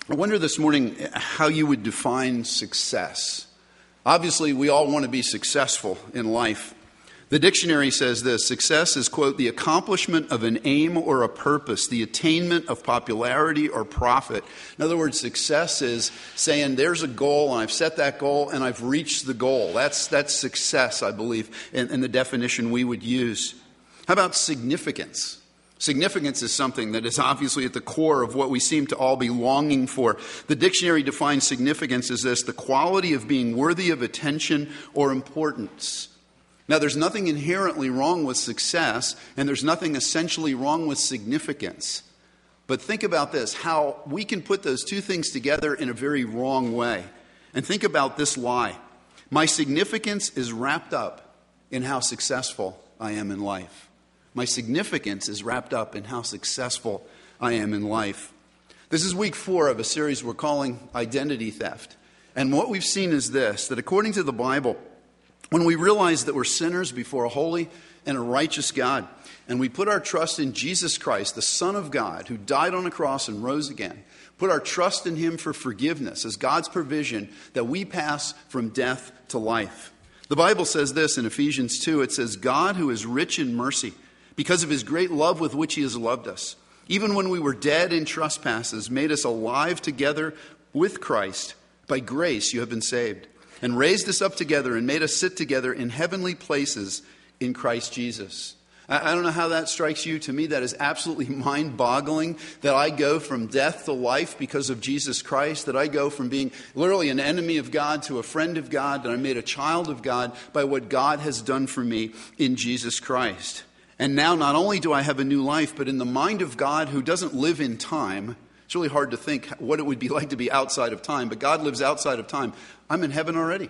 I wonder this morning how you would define success. Obviously, we all want to be successful in life. The dictionary says this: success is, quote, the accomplishment of an aim or a purpose, the attainment of popularity or profit. In other words, success is saying there's a goal and I've set that goal and I've reached the goal. That's success, I believe, in the definition we would use. How about significance? Significance is something that is obviously at the core of what we seem to all be longing for. The dictionary defines significance as this: the quality of being worthy of attention or importance. Now, there's nothing inherently wrong with success, and there's nothing essentially wrong with significance. But think about this, how we can put those two things together in a very wrong way. And think about this lie: my significance is wrapped up in how successful I am in life. My significance is wrapped up in how successful I am in life. This is week 4 of a series we're calling Identity Theft. And what we've seen is this: that according to the Bible, when we realize that we're sinners before a holy and a righteous God, and we put our trust in Jesus Christ, the Son of God, who died on a cross and rose again, put our trust in Him for forgiveness as God's provision, that we pass from death to life. The Bible says this in Ephesians 2. It says, God, who is rich in mercy, because of His great love with which He has loved us, even when we were dead in trespasses, made us alive together with Christ. By grace you have been saved, and raised us up together and made us sit together in heavenly places in Christ Jesus. I don't know how that strikes you. To me, that is absolutely mind-boggling, that I go from death to life because of Jesus Christ, that I go from being literally an enemy of God to a friend of God, that I'm made a child of God by what God has done for me in Jesus Christ. And now not only do I have a new life, but in the mind of God, who doesn't live in time. It's really hard to think what it would be like to be outside of time, but God lives outside of time. I'm in heaven already,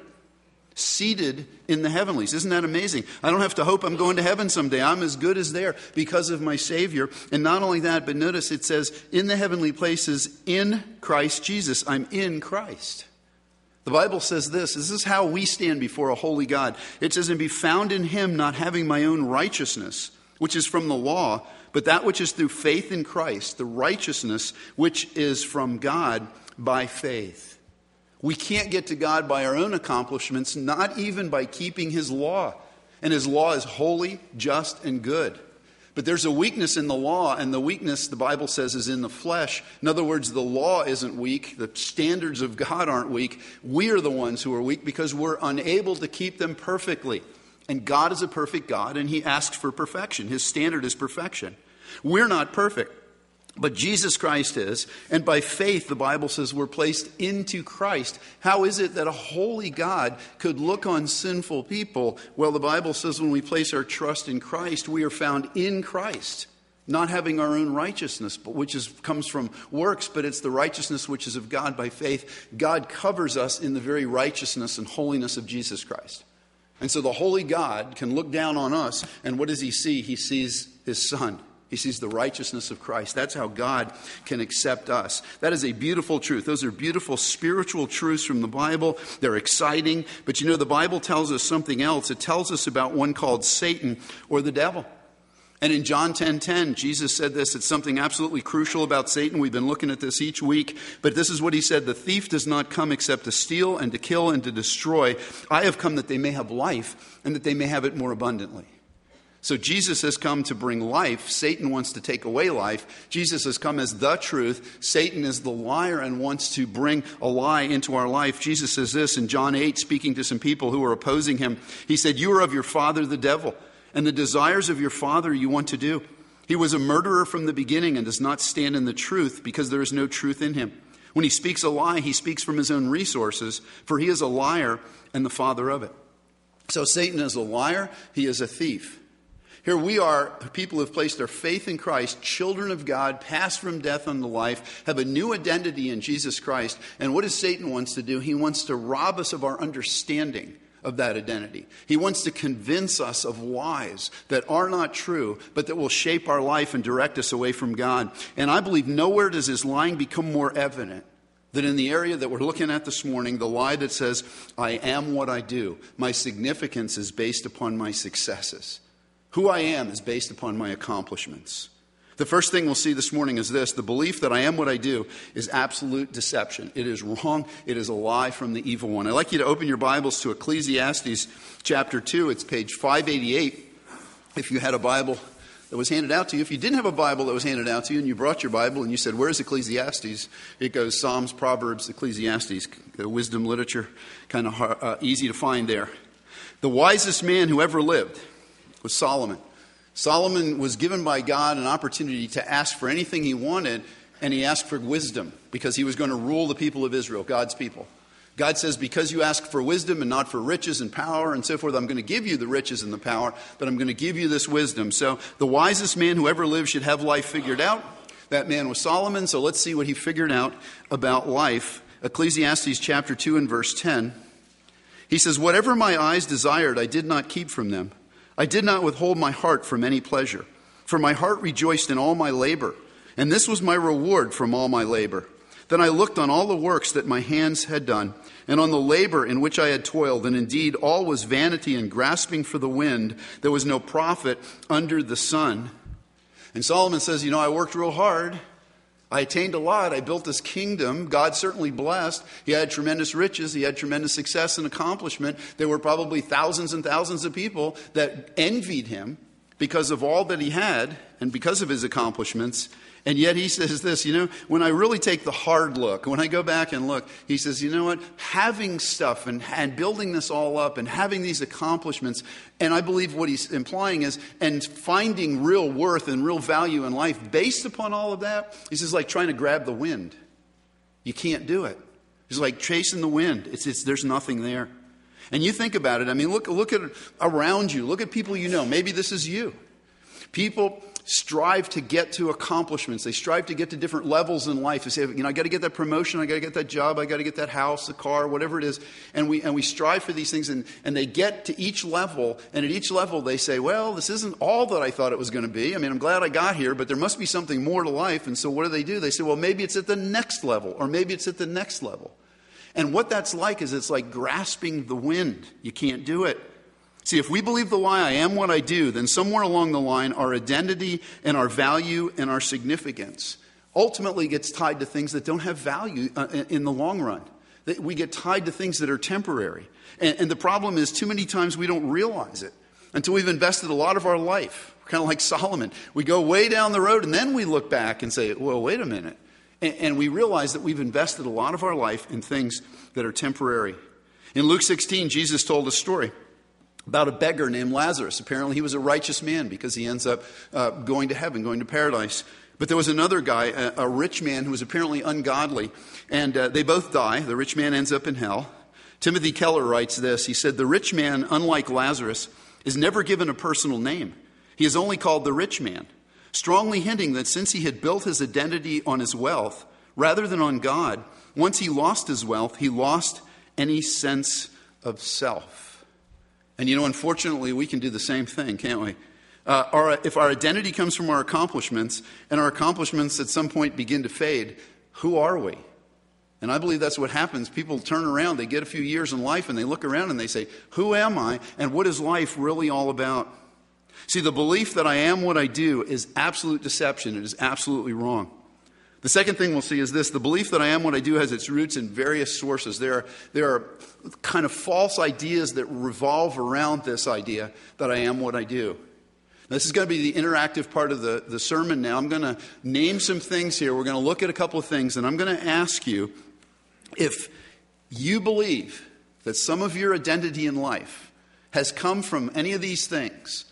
seated in the heavenlies. Isn't that amazing? I don't have to hope I'm going to heaven someday. I'm as good as there because of my Savior. And not only that, but notice it says in the heavenly places in Christ Jesus. I'm in Christ. The Bible says this is how we stand before a holy God. It says, and be found in Him, not having my own righteousness, which is from the law, but that which is through faith in Christ, the righteousness which is from God by faith. We can't get to God by our own accomplishments, not even by keeping His law. And His law is holy, just, and good. But there's a weakness in the law, and the weakness, the Bible says, is in the flesh. In other words, the law isn't weak. The standards of God aren't weak. We are the ones who are weak because we're unable to keep them perfectly. And God is a perfect God, and He asks for perfection. His standard is perfection. We're not perfect, but Jesus Christ is. And by faith, the Bible says, we're placed into Christ. How is it that a holy God could look on sinful people? Well, the Bible says when we place our trust in Christ, we are found in Christ, not having our own righteousness, but comes from works, but it's the righteousness which is of God by faith. God covers us in the very righteousness and holiness of Jesus Christ. And so the holy God can look down on us, and what does He see? He sees His Son. He sees the righteousness of Christ. That's how God can accept us. That is a beautiful truth. Those are beautiful spiritual truths from the Bible. They're exciting. But you know, the Bible tells us something else. It tells us about one called Satan or the devil. And in John 10:10, Jesus said this. It's something absolutely crucial about Satan. We've been looking at this each week. But this is what He said: the thief does not come except to steal and to kill and to destroy. I have come that they may have life and that they may have it more abundantly. So Jesus has come to bring life. Satan wants to take away life. Jesus has come as the truth. Satan is the liar and wants to bring a lie into our life. Jesus says this in John 8, speaking to some people who are opposing Him. He said, you are of your father the devil, and the desires of your father you want to do. He was a murderer from the beginning and does not stand in the truth because there is no truth in him. When he speaks a lie, he speaks from his own resources, for he is a liar and the father of it. So Satan is a liar. He is a thief. Here we are, people who have placed their faith in Christ, children of God, passed from death unto life, have a new identity in Jesus Christ. And what does Satan wants to do? He wants to rob us of our understanding of that identity. He wants to convince us of lies that are not true, but that will shape our life and direct us away from God. And I believe nowhere does his lying become more evident than in the area that we're looking at this morning, the lie that says, I am what I do. My significance is based upon my successes. Who I am is based upon my accomplishments. The first thing we'll see this morning is this: the belief that I am what I do is absolute deception. It is wrong. It is a lie from the evil one. I'd like you to open your Bibles to Ecclesiastes chapter 2. It's page 588 if you had a Bible that was handed out to you. If you didn't have a Bible that was handed out to you and you brought your Bible and you said, where's Ecclesiastes? It goes Psalms, Proverbs, Ecclesiastes, wisdom literature, kind of easy to find there. The wisest man who ever lived was Solomon. Solomon was given by God an opportunity to ask for anything he wanted, and he asked for wisdom because he was going to rule the people of Israel, God's people. God says, because you ask for wisdom and not for riches and power and so forth, I'm going to give you the riches and the power, but I'm going to give you this wisdom. So the wisest man who ever lived should have life figured out. That man was Solomon, so let's see what he figured out about life. Ecclesiastes chapter 2 and verse 10. He says, whatever my eyes desired, I did not keep from them. I did not withhold my heart from any pleasure, for my heart rejoiced in all my labor, and this was my reward from all my labor. Then I looked on all the works that my hands had done, and on the labor in which I had toiled, and indeed all was vanity and grasping for the wind. There was no profit under the sun. And Solomon says, I worked real hard. I attained a lot. I built this kingdom. God certainly blessed. He had tremendous riches. He had tremendous success and accomplishment. There were probably thousands and thousands of people that envied him because of all that he had and because of his accomplishments. And yet he says this, when I really take the hard look, when I go back and look, he says, you know what? Having stuff and building this all up and having these accomplishments, and I believe what he's implying is, and finding real worth and real value in life based upon all of that, he says, like trying to grab the wind. You can't do it. It's like chasing the wind. There's nothing there. And you think about it. I mean, look at around you. Look at people you know. Maybe this is you. People strive to get to accomplishments. They strive to get to different levels in life. They say, I got to get that promotion. I got to get that job. I got to get that house, the car, whatever it is. And we strive for these things. And they get to each level. And at each level, they say, well, this isn't all that I thought it was going to be. I mean, I'm glad I got here, but there must be something more to life. And so what do? They say, well, maybe it's at the next level, or maybe it's at the next level. And what that's like is it's like grasping the wind. You can't do it. See, if we believe the lie, I am what I do, then somewhere along the line, our identity and our value and our significance ultimately gets tied to things that don't have value in the long run. We get tied to things that are temporary. And the problem is, too many times we don't realize it until we've invested a lot of our life. Kind of like Solomon. We go way down the road and then we look back and say, well, wait a minute. And we realize that we've invested a lot of our life in things that are temporary. In Luke 16, Jesus told a story about a beggar named Lazarus. Apparently he was a righteous man because he ends up going to heaven, going to paradise. But there was another guy, a rich man who was apparently ungodly, and they both die. The rich man ends up in hell. Timothy Keller writes this. He said, the rich man, unlike Lazarus, is never given a personal name. He is only called the rich man, strongly hinting that since he had built his identity on his wealth rather than on God, once he lost his wealth, he lost any sense of self. And unfortunately, we can do the same thing, can't we? If our identity comes from our accomplishments, and our accomplishments at some point begin to fade, who are we? And I believe that's what happens. People turn around, they get a few years in life, and they look around and they say, who am I, and what is life really all about? See, the belief that I am what I do is absolute deception. It is absolutely wrong. The second thing we'll see is this. The belief that I am what I do has its roots in various sources. There are kind of false ideas that revolve around this idea that I am what I do. This is going to be the interactive part of the sermon now. I'm going to name some things here. We're going to look at a couple of things, and I'm going to ask you if you believe that some of your identity in life has come from any of these things,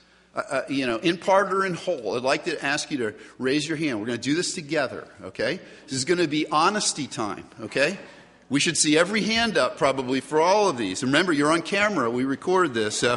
in part or in whole. I'd like to ask you to raise your hand. We're going to do this together, okay? This is going to be honesty time, okay? We should see every hand up probably for all of these. And remember, you're on camera. We record this. So,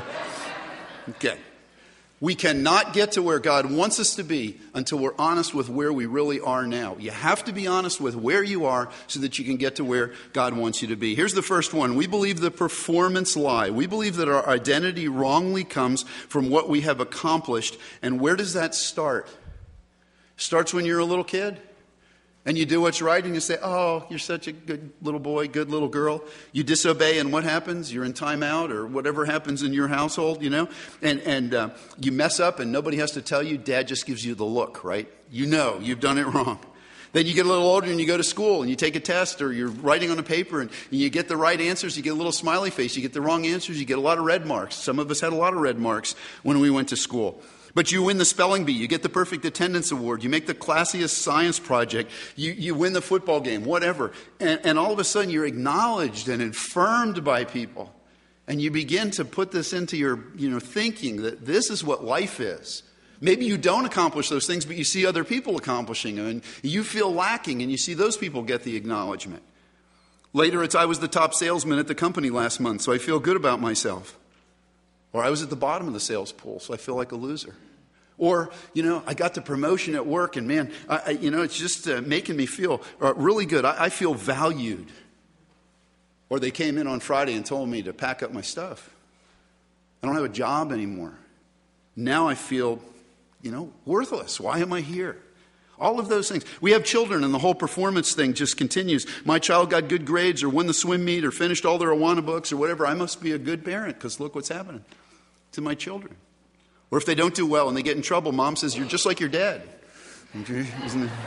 okay. We cannot get to where God wants us to be until we're honest with where we really are now. You have to be honest with where you are so that you can get to where God wants you to be. Here's the first one. We believe the performance lie. We believe that our identity wrongly comes from what we have accomplished. And where does that start? Starts when you're a little kid. And you do what's right and you say, oh, you're such a good little boy, good little girl. You disobey and what happens? You're in timeout or whatever happens in your household, And you mess up and nobody has to tell you. Dad just gives you the look, right? You know you've done it wrong. Then you get a little older and you go to school and you take a test or you're writing on a paper and you get the right answers. You get a little smiley face. You get the wrong answers. You get a lot of red marks. Some of us had a lot of red marks when we went to school. But you win the spelling bee. You get the perfect attendance award. You make the classiest science project. You win the football game, whatever. And all of a sudden you're acknowledged and affirmed by people. And you begin to put this into your thinking that this is what life is. Maybe you don't accomplish those things, but you see other people accomplishing them. And you feel lacking and you see those people get the acknowledgement. Later I was the top salesman at the company last month, so I feel good about myself. Or I was at the bottom of the sales pool, so I feel like a loser. Or, I got the promotion at work and man, it's just making me feel really good. I feel valued. Or they came in on Friday and told me to pack up my stuff. I don't have a job anymore. Now I feel, worthless. Why am I here? All of those things. We have children and the whole performance thing just continues. My child got good grades or won the swim meet or finished all their Awana books or whatever. I must be a good parent because look what's happening to my children. Or if they don't do well and they get in trouble, mom says, you're just like your dad. Okay? Isn't it?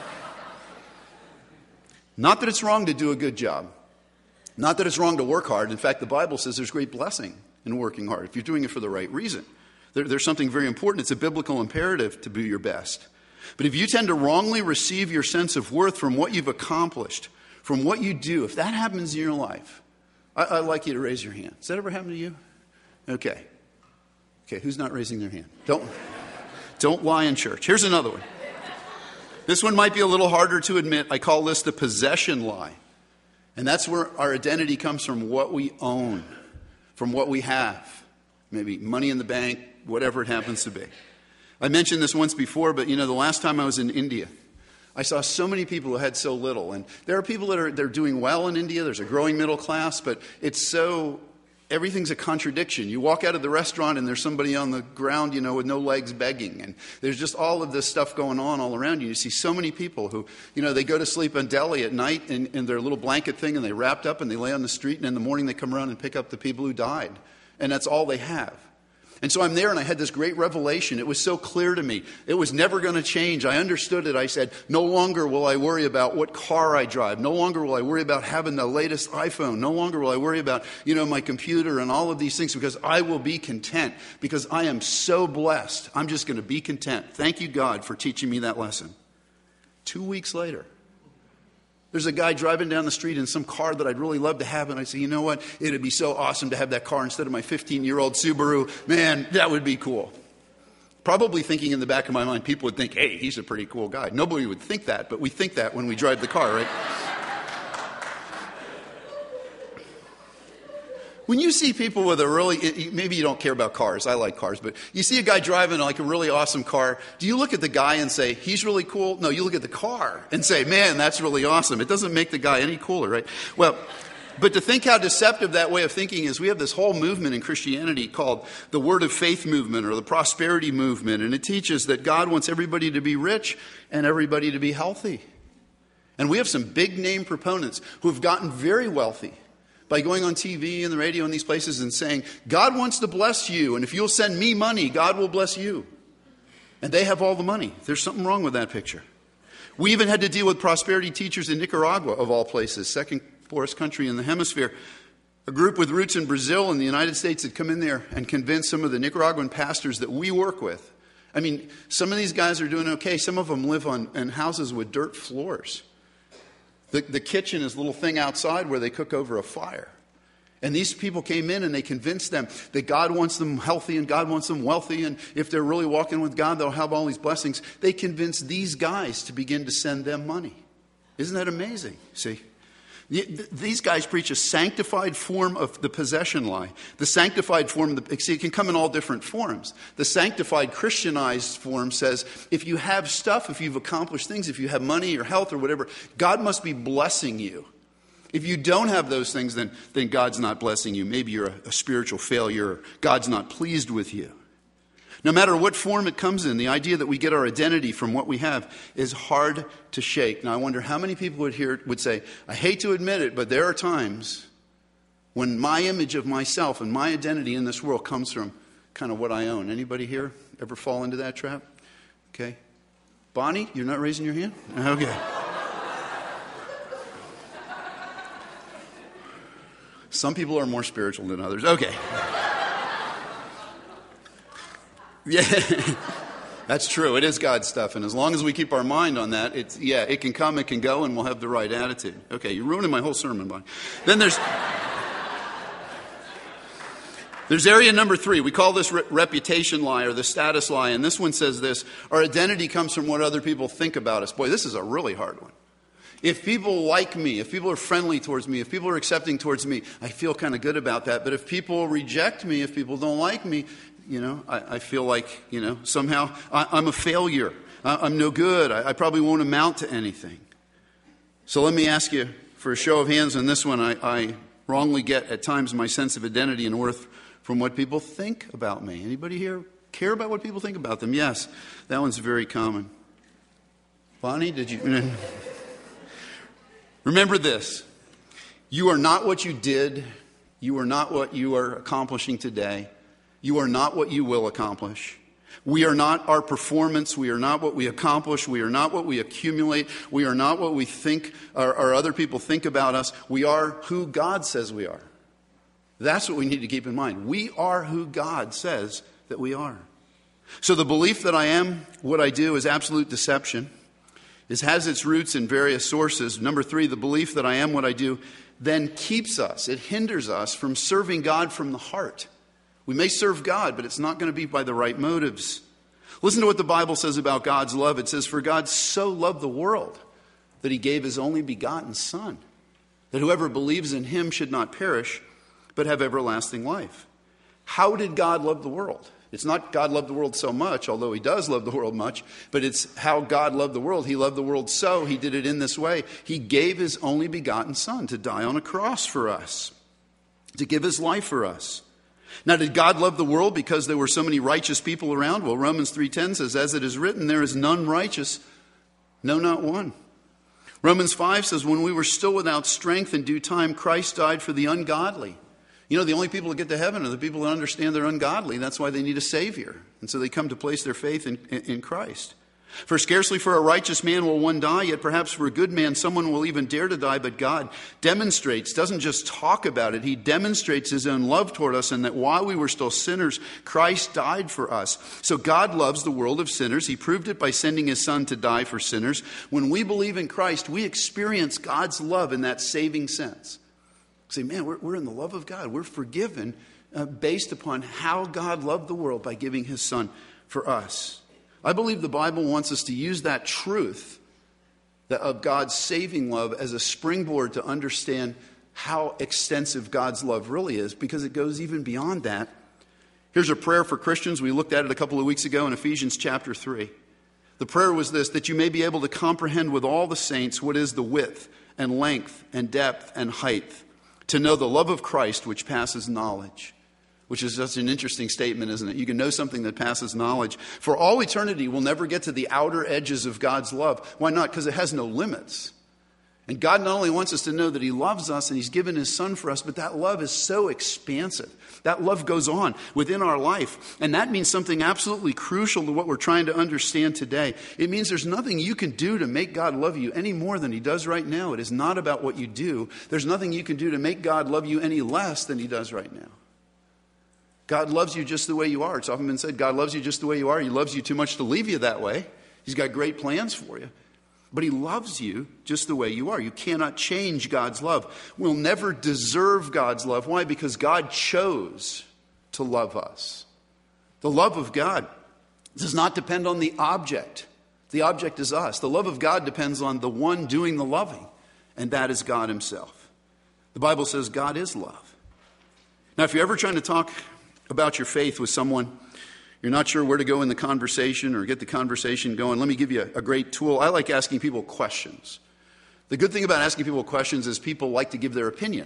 Not that it's wrong to do a good job. Not that it's wrong to work hard. In fact, the Bible says there's great blessing in working hard if you're doing it for the right reason. There's something very important. It's a biblical imperative to do your best. But if you tend to wrongly receive your sense of worth from what you've accomplished, from what you do, if that happens in your life, I'd like you to raise your hand. Has that ever happened to you? Okay, who's not raising their hand? Don't lie in church. Here's another one. This one might be a little harder to admit. I call this the possession lie. And that's where our identity comes from, what we own, from what we have. Maybe money in the bank, whatever it happens to be. I mentioned this once before, but the last time I was in India, I saw so many people who had so little. And there are people they're doing well in India. There's a growing middle class, but everything's a contradiction. You walk out of the restaurant and there's somebody on the ground, with no legs begging. And there's just all of this stuff going on all around you. You see so many people who, they go to sleep in Delhi at night in their little blanket thing and they wrapped up and they lay on the street. And in the morning they come around and pick up the people who died. And that's all they have. And so I'm there and I had this great revelation. It was so clear to me. It was never going to change. I understood it. I said, no longer will I worry about what car I drive. No longer will I worry about having the latest iPhone. No longer will I worry about, my computer and all of these things because I will be content because I am so blessed. I'm just going to be content. Thank you, God, for teaching me that lesson. 2 weeks later, there's a guy driving down the street in some car that I'd really love to have. And I say, you know what? It'd be so awesome to have that car instead of my 15-year-old Subaru. Man, that would be cool. Probably thinking in the back of my mind, people would think, hey, he's a pretty cool guy. Nobody would think that, but we think that when we drive the car, right? When you see people with maybe you don't care about cars. I like cars, but you see a guy driving like a really awesome car. Do you look at the guy and say, he's really cool? No, you look at the car and say, man, that's really awesome. It doesn't make the guy any cooler, right? Well, but to think how deceptive that way of thinking is, we have this whole movement in Christianity called the Word of Faith movement or the prosperity movement. And it teaches that God wants everybody to be rich and everybody to be healthy. And we have some big name proponents who have gotten very wealthy by going on TV and the radio and these places and saying, God wants to bless you, and if you'll send me money, God will bless you. And they have all the money. There's something wrong with that picture. We even had to deal with prosperity teachers in Nicaragua, of all places, second poorest country in the hemisphere. A group with roots in Brazil and the United States had come in there and convinced some of the Nicaraguan pastors that we work with. I mean, some of these guys are doing okay. Some of them live in houses with dirt floors. The kitchen is a little thing outside where they cook over a fire. And these people came in and they convinced them that God wants them healthy and God wants them wealthy. And if they're really walking with God, they'll have all these blessings. They convinced these guys to begin to send them money. Isn't that amazing? See? These guys preach a sanctified form of the possession lie. The sanctified form, it can come in all different forms. The sanctified Christianized form says, if you have stuff, if you've accomplished things, if you have money or health or whatever, God must be blessing you. If you don't have those things, then God's not blessing you. Maybe you're a spiritual failure. Or God's not pleased with you. No matter what form it comes in, the idea that we get our identity from what we have is hard to shake. Now, I wonder how many people would say, I hate to admit it, but there are times when my image of myself and my identity in this world comes from kind of what I own. Anybody here ever fall into that trap? Okay. Bonnie, you're not raising your hand? Okay. Some people are more spiritual than others. Okay. Yeah, that's true. It is God's stuff. And as long as we keep our mind on that, it can come, it can go, and we'll have the right attitude. Okay, you're ruining my whole sermon, Bonnie. Then there's area number 3. We call this reputation lie or the status lie. And this one says this: our identity comes from what other people think about us. Boy, this is a really hard one. If people like me, if people are friendly towards me, if people are accepting towards me, I feel kind of good about that. But if people reject me, if people don't like me, I feel like, somehow I'm a failure. I'm no good. I probably won't amount to anything. So let me ask you for a show of hands on this one. I wrongly get at times my sense of identity and worth from what people think about me. Anybody here care about what people think about them? Yes, that one's very common. Bonnie, did you... Remember this: you are not what you did. You are not what you are accomplishing today. You are not what you will accomplish. We are not our performance. We are not what we accomplish. We are not what we accumulate. We are not what we think or other people think about us. We are who God says we are. That's what we need to keep in mind. We are who God says that we are. So the belief that I am what I do is absolute deception. It has its roots in various sources. Number 3, the belief that I am what I do then keeps us. It hinders us from serving God from the heart. We may serve God, but it's not going to be by the right motives. Listen to what the Bible says about God's love. It says, for God so loved the world that he gave his only begotten Son, that whoever believes in him should not perish, but have everlasting life. How did God love the world? It's not God loved the world so much, although he does love the world much, but it's how God loved the world. He loved the world so he did it in this way. He gave his only begotten Son to die on a cross for us, to give his life for us. Now, did God love the world because there were so many righteous people around? Well, Romans 3:10 says, as it is written, there is none righteous, no, not one. Romans 5 says, when we were still without strength in due time, Christ died for the ungodly. The only people that get to heaven are the people that understand they're ungodly. That's why they need a Savior. And so they come to place their faith in Christ. For scarcely for a righteous man will one die, yet perhaps for a good man someone will even dare to die. But God demonstrates, doesn't just talk about it, he demonstrates his own love toward us, and that while we were still sinners, Christ died for us. So God loves the world of sinners. He proved it by sending his Son to die for sinners. When we believe in Christ, we experience God's love in that saving sense. Say, man, we're in the love of God. We're forgiven based upon how God loved the world by giving his Son for us. I believe the Bible wants us to use that truth of God's saving love as a springboard to understand how extensive God's love really is, because it goes even beyond that. Here's a prayer for Christians. We looked at it a couple of weeks ago in Ephesians chapter 3. The prayer was this: that you may be able to comprehend with all the saints what is the width and length and depth and height, to know the love of Christ which passes knowledge. Which is such an interesting statement, isn't it? You can know something that passes knowledge. For all eternity, we'll never get to the outer edges of God's love. Why not? Because it has no limits. And God not only wants us to know that he loves us and he's given his Son for us, but that love is so expansive. That love goes on within our life. And that means something absolutely crucial to what we're trying to understand today. It means there's nothing you can do to make God love you any more than he does right now. It is not about what you do. There's nothing you can do to make God love you any less than he does right now. God loves you just the way you are. It's often been said, God loves you just the way you are. He loves you too much to leave you that way. He's got great plans for you. But he loves you just the way you are. You cannot change God's love. We'll never deserve God's love. Why? Because God chose to love us. The love of God does not depend on the object. The object is us. The love of God depends on the one doing the loving, and that is God himself. The Bible says God is love. Now, if you're ever trying to talk about your faith with someone, you're not sure where to go in the conversation or get the conversation going, let me give you a great tool. I like asking people questions. The good thing about asking people questions is people like to give their opinion.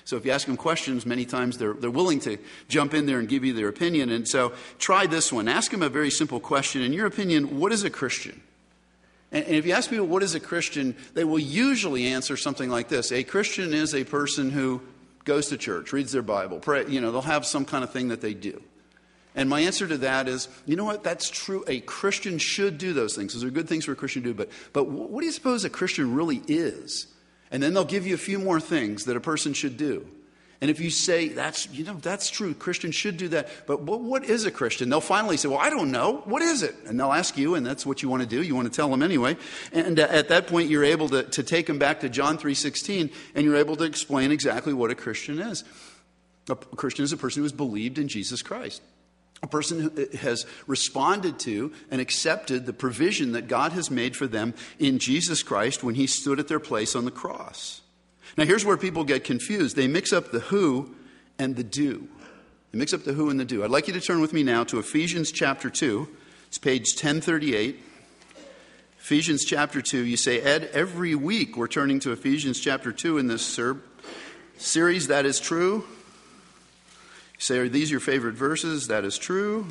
So if you ask them questions, many times they're willing to jump in there and give you their opinion. And so try this one. Ask them a very simple question. In your opinion, what is a Christian? And if you ask people what is a Christian, they will usually answer something like this. A Christian is a person who goes to church, reads their Bible, pray, they'll have some kind of thing that they do. And my answer to that is, you know what, that's true. A Christian should do those things. Those are good things for a Christian to do. But what do you suppose a Christian really is? And then they'll give you a few more things that a person should do. And if you say, that's true, Christians should do that. But what is a Christian? They'll finally say, well, I don't know. What is it? And they'll ask you, and that's what you want to do. You want to tell them anyway. And at that point, you're able to take them back to John 3:16, and you're able to explain exactly what a Christian is. A Christian is a person who has believed in Jesus Christ. A person who has responded to and accepted the provision that God has made for them in Jesus Christ when he stood at their place on the cross. Now, here's where people get confused. They mix up the who and the do. They mix up the who and the do. I'd like you to turn with me now to Ephesians chapter 2. It's page 1038. Ephesians chapter 2. You say, Ed, every week we're turning to Ephesians chapter 2 in this series. That is true. You say, are these your favorite verses? That is true.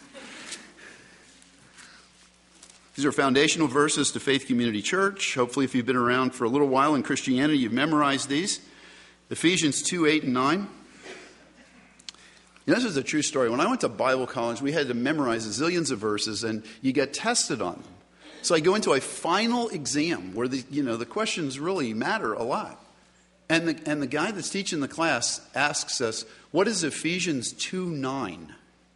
These are foundational verses to Faith Community Church. Hopefully, if you've been around for a little while in Christianity, you've memorized these. Ephesians 2, 8, and 9. This is a true story. When I went to Bible college, we had to memorize zillions of verses, and you get tested on them. So I go into a final exam where the questions really matter a lot. And the guy that's teaching the class asks us, what is Ephesians 2:9?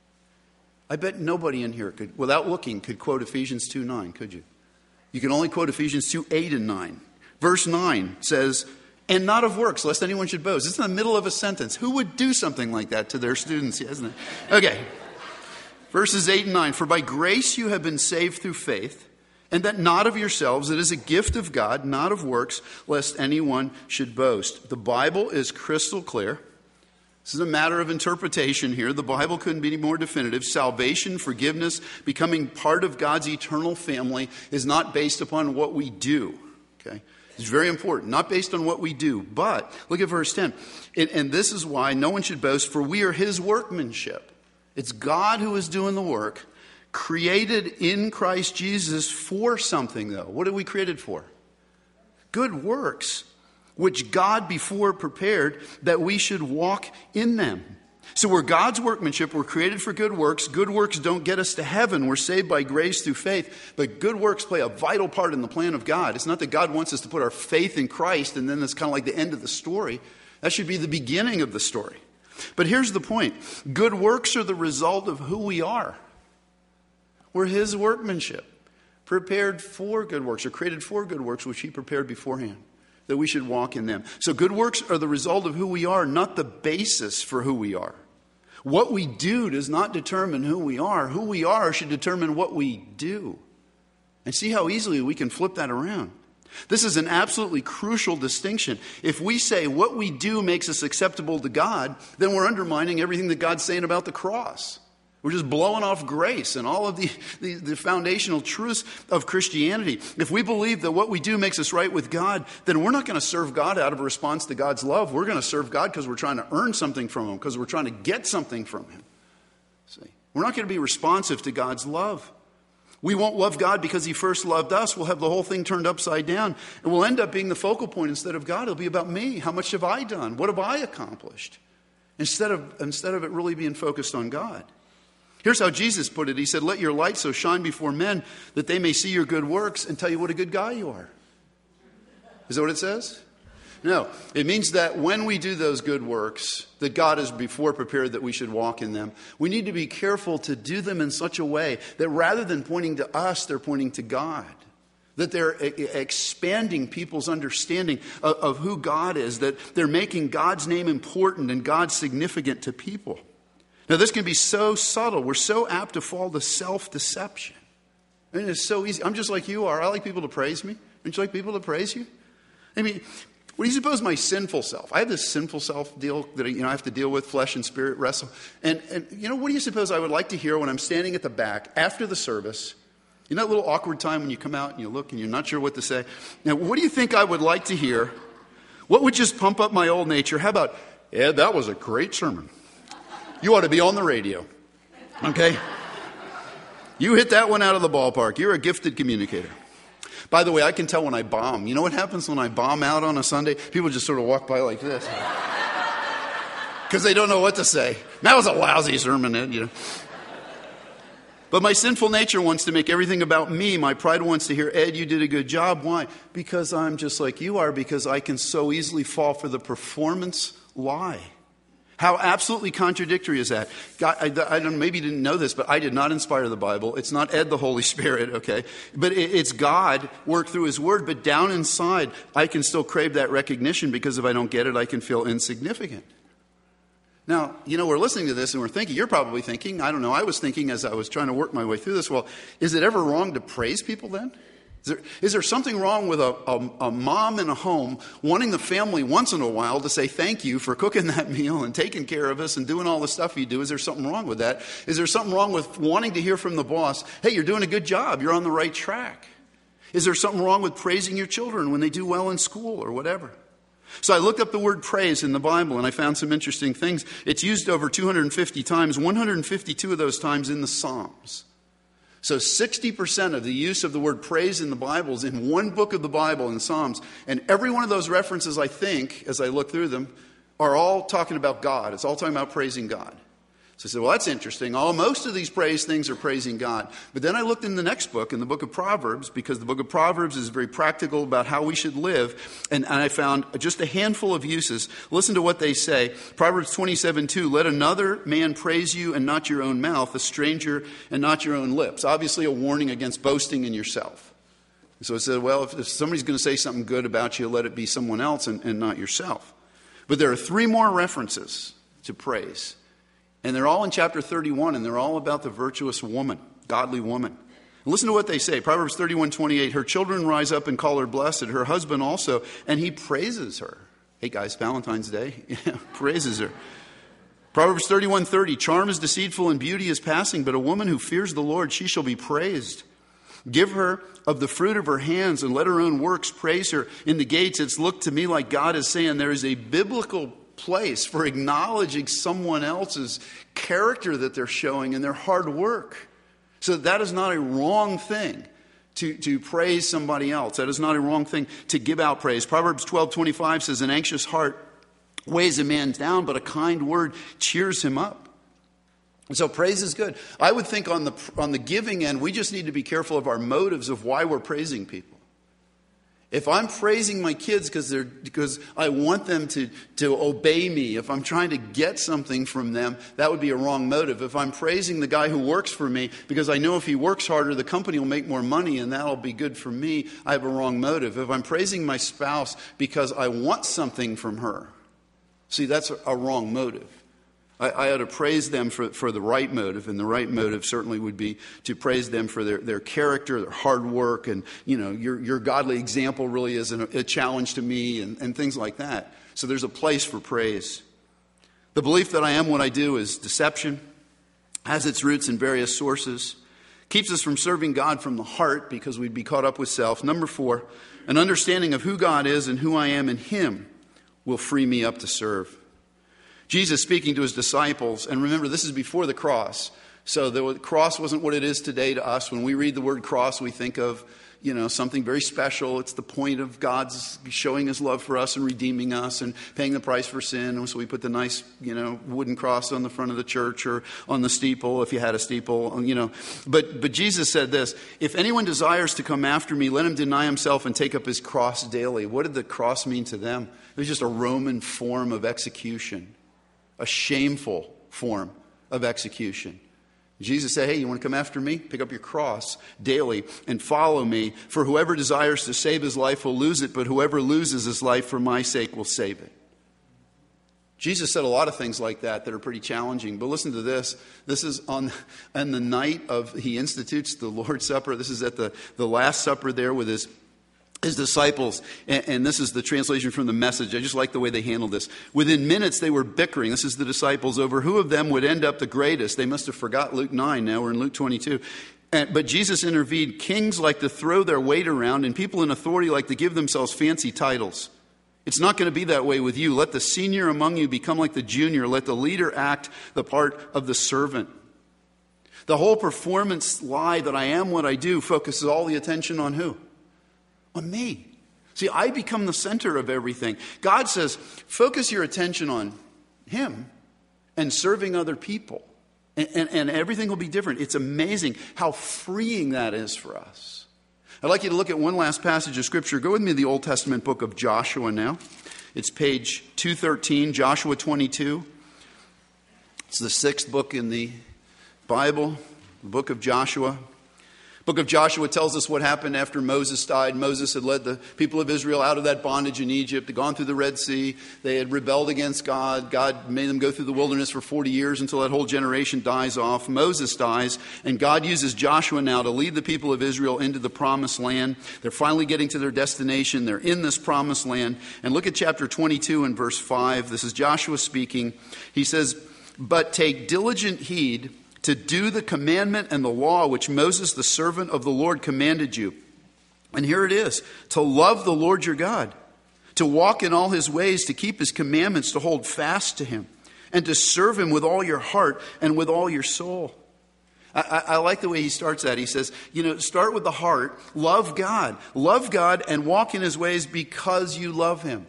I bet nobody in here could, without looking, could quote Ephesians 2:9, could you? You can only quote Ephesians 2:8 and 9. Verse 9 says, and not of works, lest anyone should boast. It's in the middle of a sentence. Who would do something like that to their students, isn't it? Okay. Verses 8 and 9. For by grace you have been saved through faith, and that not of yourselves, it is a gift of God, not of works, lest anyone should boast. The Bible is crystal clear. This is a matter of interpretation here. The Bible couldn't be any more definitive. Salvation, forgiveness, becoming part of God's eternal family is not based upon what we do. Okay? It's very important. Not based on what we do. But, look at verse 10. And this is why no one should boast, for we are his workmanship. It's God who is doing the work. Created in Christ Jesus for something, though. What are we created for? Good works, which God before prepared that we should walk in them. So we're God's workmanship. We're created for good works. Good works don't get us to heaven. We're saved by grace through faith. But good works play a vital part in the plan of God. It's not that God wants us to put our faith in Christ and then it's kind of like the end of the story. That should be the beginning of the story. But here's the point. Good works are the result of who we are. We're his workmanship, prepared for good works, or created for good works, which he prepared beforehand, that we should walk in them. So good works are the result of who we are, not the basis for who we are. What we do does not determine who we are. Who we are should determine what we do. And see how easily we can flip that around. This is an absolutely crucial distinction. If we say what we do makes us acceptable to God, then we're undermining everything that God's saying about the cross. We're just blowing off grace and all of the foundational truths of Christianity. If we believe that what we do makes us right with God, then we're not going to serve God out of a response to God's love. We're going to serve God because we're trying to earn something from him, because we're trying to get something from him. See, we're not going to be responsive to God's love. We won't love God because he first loved us. We'll have the whole thing turned upside down. And we'll end up being the focal point instead of God. It'll be about me. How much have I done? What have I accomplished? Instead of it really being focused on God. Here's how Jesus put it. He said, let your light so shine before men that they may see your good works and tell you what a good guy you are. Is that what it says? No. It means that when we do those good works that God has before prepared that we should walk in them, we need to be careful to do them in such a way that rather than pointing to us, they're pointing to God. That they're expanding people's understanding of who God is. That they're making God's name important and God significant to people. Now, this can be so subtle. We're so apt to fall to self-deception. I mean, it's so easy. I'm just like you are. I like people to praise me. Don't you like people to praise you? I mean, what do you suppose my sinful self? I have this sinful self deal that I have to deal with, flesh and spirit wrestle. And what do you suppose I would like to hear when I'm standing at the back after the service? You know that little awkward time when you come out and you look and you're not sure what to say? Now, what do you think I would like to hear What would just pump up my old nature? How about, Ed, that was a great sermon. You ought to be on the radio. Okay? You hit that one out of the ballpark. You're a gifted communicator. By the way, I can tell when I bomb. You know what happens when I bomb out on a Sunday? People just sort of walk by like this. Because they don't know what to say. That was a lousy sermon, Ed, you know. But my sinful nature wants to make everything about me. My pride wants to hear, Ed, you did a good job. Why? Because I'm just like you are. Because I can so easily fall for the performance lie. How absolutely contradictory is that? God, I don't, maybe you didn't know this, but I did not inspire the Bible. It's not Ed the Holy Spirit, okay? But it's God worked through His Word. But down inside, I can still crave that recognition because if I don't get it, I can feel insignificant. Now, you know, we're listening to this and we're thinking, you're probably thinking, I don't know, I was thinking as I was trying to work my way through this, well, is it ever wrong to praise people then? Is there something wrong with a mom in a home wanting the family once in a while to say thank you for cooking that meal and taking care of us and doing all the stuff you do? Is there something wrong with that? Is there something wrong with wanting to hear from the boss, hey, you're doing a good job, you're on the right track? Is there something wrong with praising your children when they do well in school or whatever? So I looked up the word praise in the Bible and I found some interesting things. It's used over 250 times, 152 of those times in the Psalms. So 60% of the use of the word praise in the Bible is in one book of the Bible, in the Psalms. And every one of those references, I think, as I look through them, are all talking about God. It's all talking about praising God. So I said, well, that's interesting. Most of these praise things are praising God. But then I looked in the next book, in the book of Proverbs, because the book of Proverbs is very practical about how we should live. And I found just a handful of uses. Listen to what they say. Proverbs 27:2, let another man praise you and not your own mouth, a stranger and not your own lips. Obviously a warning against boasting in yourself. So it said, well, if somebody's going to say something good about you, let it be someone else and not yourself. But there are 3 more references to praise. And they're all in chapter 31, and they're all about the virtuous woman, godly woman. And listen to what they say. Proverbs 31:28, her children rise up and call her blessed, her husband also, and he praises her. Hey guys, Valentine's Day, praises her. Proverbs 31:30, charm is deceitful and beauty is passing, but a woman who fears the Lord, she shall be praised. Give her of the fruit of her hands and let her own works praise her. In the gates, it's looked to me like God is saying there is a biblical place for acknowledging someone else's character that they're showing in their hard work. So that is not a wrong thing to praise somebody else. That is not a wrong thing to give out praise. Proverbs 12:25 says, an anxious heart weighs a man down, but a kind word cheers him up. And so praise is good. I would think on the giving end, we just need to be careful of our motives of why we're praising people. If I'm praising my kids because I want them to obey me, if I'm trying to get something from them, that would be a wrong motive. If I'm praising the guy who works for me because I know if he works harder, the company will make more money and that'll be good for me, I have a wrong motive. If I'm praising my spouse because I want something from her, see, that's a wrong motive. I ought to praise them for the right motive, and the right motive certainly would be to praise them for their character, their hard work, and you know your godly example really is a challenge to me, and things like that. So there's a place for praise. The belief that I am what I do is deception, has its roots in various sources, keeps us from serving God from the heart because we'd be caught up with self. Number 4, an understanding of who God is and who I am in Him will free me up to serve. Jesus speaking to his disciples, and remember this is before the cross, so the cross wasn't what it is today to us. When we read the word cross, we think of, something very special. It's the point of God's showing His love for us and redeeming us and paying the price for sin. And so we put the nice, wooden cross on the front of the church or on the steeple, if you had a steeple, But Jesus said this, if anyone desires to come after me, let him deny himself and take up his cross daily. What did the cross mean to them? It was just a Roman form of execution. A shameful form of execution. Jesus said, hey, you want to come after me? Pick up your cross daily and follow me. For whoever desires to save his life will lose it, but whoever loses his life for my sake will save it. Jesus said a lot of things like that are pretty challenging. But listen to this. This is on the night of, he institutes the Lord's Supper. This is at the Last Supper there with his disciples, and this is the translation from the Message. I just like the way they handled this. Within minutes, they were bickering. This is the disciples over who of them would end up the greatest. They must have forgot Luke 9. Now we're in Luke 22. But Jesus intervened. Kings like to throw their weight around, and people in authority like to give themselves fancy titles. It's not going to be that way with you. Let the senior among you become like the junior. Let the leader act the part of the servant. The whole performance lie that I am what I do focuses all the attention on who? On me. See, I become the center of everything. God says, focus your attention on Him and serving other people. And everything will be different. It's amazing how freeing that is for us. I'd like you to look at one last passage of Scripture. Go with me to the Old Testament book of Joshua now. It's page 213, Joshua 22. It's the 6th book in the Bible, the book of Joshua. The book of Joshua tells us what happened after Moses died. Moses had led the people of Israel out of that bondage in Egypt. They'd gone through the Red Sea. They had rebelled against God. God made them go through the wilderness for 40 years until that whole generation dies off. Moses dies, and God uses Joshua now to lead the people of Israel into the promised land. They're finally getting to their destination. They're in this promised land. And look at chapter 22 and verse 5. This is Joshua speaking. He says, "But take diligent heed to do the commandment and the law which Moses, the servant of the Lord, commanded you." And here it is, to love the Lord your God, to walk in all His ways, to keep His commandments, to hold fast to Him, and to serve Him with all your heart and with all your soul. I like the way he starts that. He says, start with the heart, love God and walk in His ways because you love Him.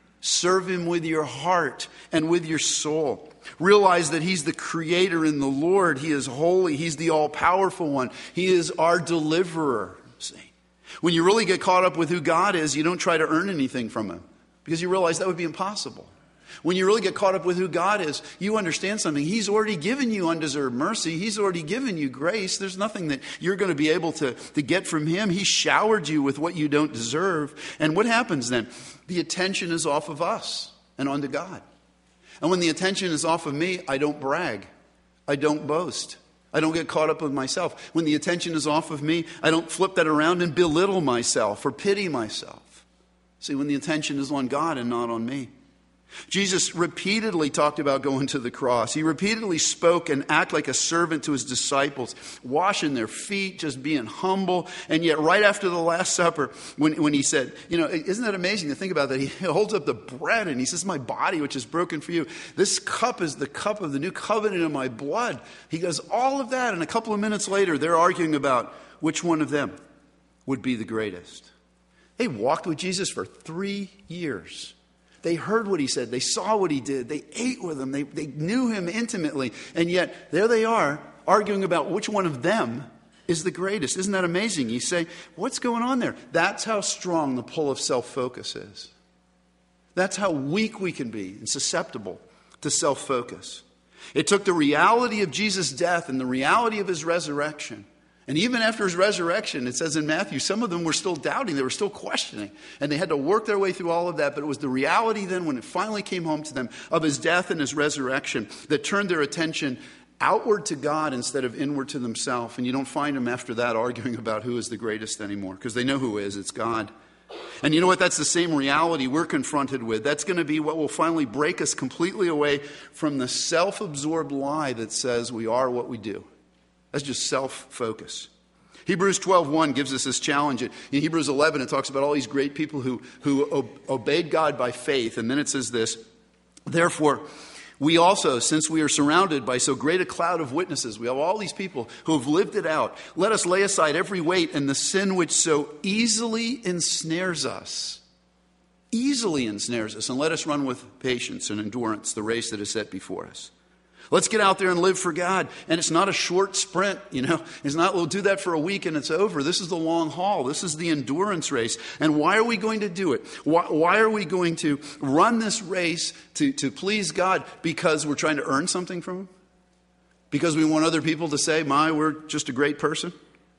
Serve Him with your heart and with your soul. Realize that He's the Creator and the Lord. He is holy. He's the all-powerful one. He is our deliverer. See? When you really get caught up with who God is, you don't try to earn anything from Him because you realize that would be impossible. When you really get caught up with who God is, you understand something. He's already given you undeserved mercy. He's already given you grace. There's nothing that you're going to be able to get from Him. He showered you with what you don't deserve. And what happens then? The attention is off of us and onto God. And when the attention is off of me, I don't brag. I don't boast. I don't get caught up with myself. When the attention is off of me, I don't flip that around and belittle myself or pity myself. See, when the attention is on God and not on me. Jesus repeatedly talked about going to the cross. He repeatedly spoke and acted like a servant to His disciples, washing their feet, just being humble. And yet right after the Last Supper, when He said, isn't that amazing to think about that? He holds up the bread and He says, "My body, which is broken for you. This cup is the cup of the new covenant in my blood." He does all of that. And a couple of minutes later, they're arguing about which one of them would be the greatest. They walked with Jesus for 3 years. They heard what He said. They saw what He did. They ate with Him. They knew Him intimately. And yet, there they are, arguing about which one of them is the greatest. Isn't that amazing? You say, what's going on there? That's how strong the pull of self-focus is. That's how weak we can be and susceptible to self-focus. It took the reality of Jesus' death and the reality of His resurrection. And even after His resurrection, it says in Matthew, some of them were still doubting. They were still questioning. And they had to work their way through all of that. But it was the reality then, when it finally came home to them, of His death and His resurrection that turned their attention outward to God instead of inward to themselves. And you don't find them after that arguing about who is the greatest anymore, because they know who is. It's God. And you know what? That's the same reality we're confronted with. That's going to be what will finally break us completely away from the self-absorbed lie that says we are what we do. That's just self-focus. Hebrews 12:1 gives us this challenge. In Hebrews 11, it talks about all these great people who obeyed God by faith. And then it says this, "Therefore, we also, since we are surrounded by so great a cloud of witnesses," we have all these people who have lived it out, "let us lay aside every weight and the sin which so easily ensnares us." Easily ensnares us. "And let us run with patience and endurance the race that is set before us." Let's get out there and live for God. And it's not a short sprint, It's not, we'll do that for a week and it's over. This is the long haul. This is the endurance race. And why are we going to do it? Why are we going to run this race to please God? Because we're trying to earn something from Him? Because we want other people to say, we're just a great person?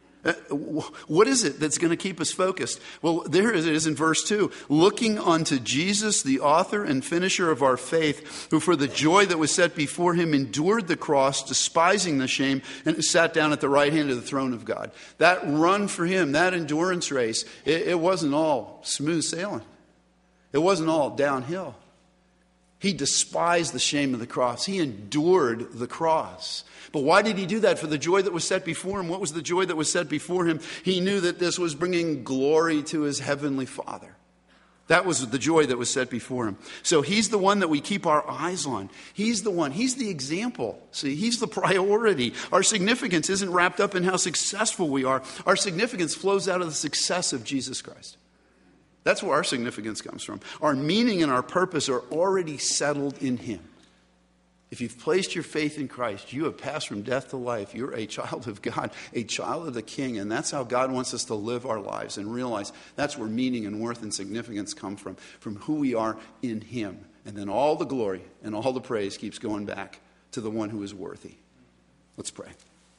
What is it that's going to keep us focused? Well, there it is in verse 2. "Looking unto Jesus, the author and finisher of our faith, who for the joy that was set before Him endured the cross, despising the shame, and sat down at the right hand of the throne of God." That run for Him, that endurance race, it wasn't all smooth sailing. It wasn't all downhill. He despised the shame of the cross. He endured the cross. But why did He do that? For the joy that was set before Him. What was the joy that was set before Him? He knew that this was bringing glory to His heavenly Father. That was the joy that was set before him. So he's the one that we keep our eyes on. He's the one. He's the example. See, he's the priority. Our significance isn't wrapped up in how successful we are. Our significance flows out of the success of Jesus Christ. That's where our significance comes from. Our meaning and our purpose are already settled in him. If you've placed your faith in Christ, you have passed from death to life. You're a child of God, a child of the King. And that's how God wants us to live our lives and realize that's where meaning and worth and significance come from who we are in him. And then all the glory and all the praise keeps going back to the one who is worthy. Let's pray.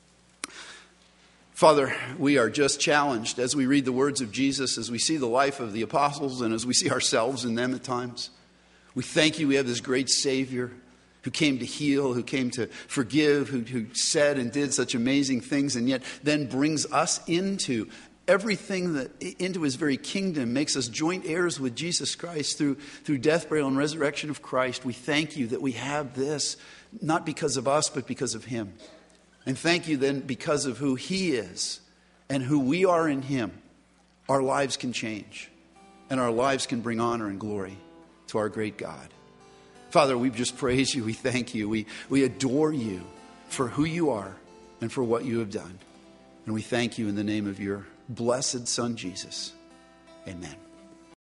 Father, we are just challenged as we read the words of Jesus, as we see the life of the apostles, and as we see ourselves in them at times. We thank you we have this great Savior who came to heal, who came to forgive, who said and did such amazing things, and yet then brings us into everything that into his very kingdom, makes us joint heirs with Jesus Christ through death, burial, and resurrection of Christ. We thank you that we have this, not because of us, but because of him. And thank you then because of who he is and who we are in him, our lives can change and our lives can bring honor and glory to our great God. Father, we just praise you. We thank you. We adore you for who you are and for what you have done. And we thank you in the name of your blessed Son, Jesus. Amen.